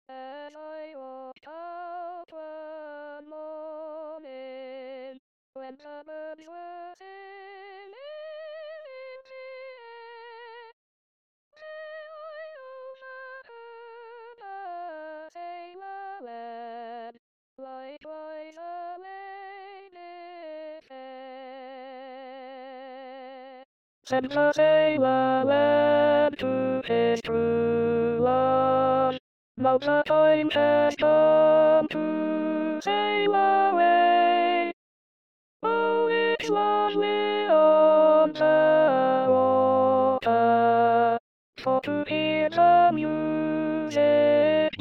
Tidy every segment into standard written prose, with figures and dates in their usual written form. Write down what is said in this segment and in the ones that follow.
As I walked out one morning, when the birds were singing in the air, there I overheard a sailor lad, likewise a lady fair. Said the sailor lad to his true love, now the time has come to sail away. Oh, it's lovely on the water, for to hear the music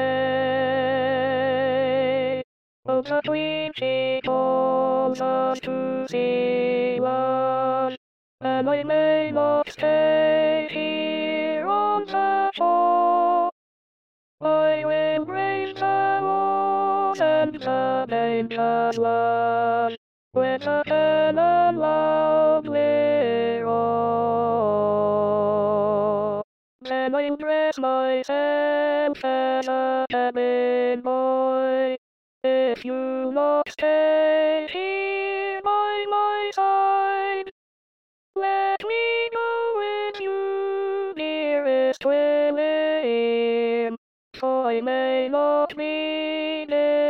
play. Oh, the Queen she calls us to sail on, and I may not stay here on the shore. I will brave the wars and the dangerous land, with the cannon loudly roar. Then I'll dress myself as a cabin boy, if you not stay here by my side. Let me go with you, dearest William, for I may not be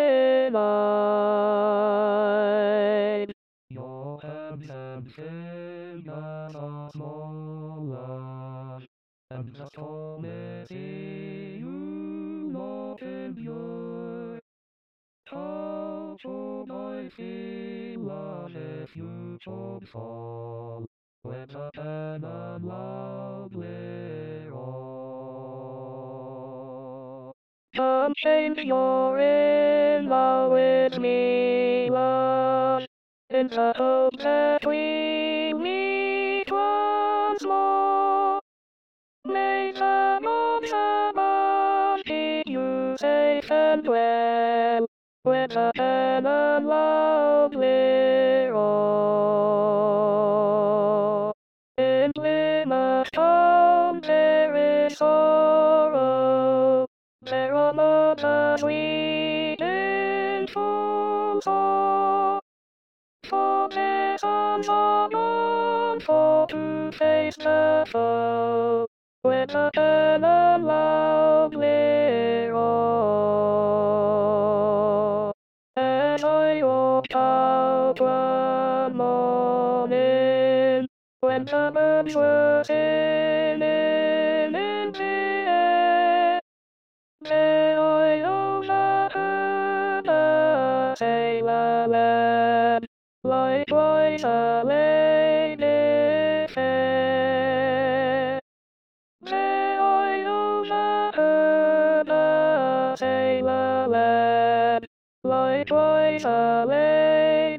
denied. Your handsome fingers are smaller, and the stormy sea you not endure. How should I feel as if you should fall, when the cannon loudly roar? Come change your in love with me, love, in the hope that we meet once more. May the gods above keep you safe and well, with the cannon loudly roar. In Plymouth town there is sorrow, there are mothers weeping full sore, for their sons are gone for to face the foe, with the cannon loudly roar. As I walked out one morning, when the birds were singing in the air, there I overheard a sailor lad, likewise a lady fair. There I overheard a sailor lad, likewise a lady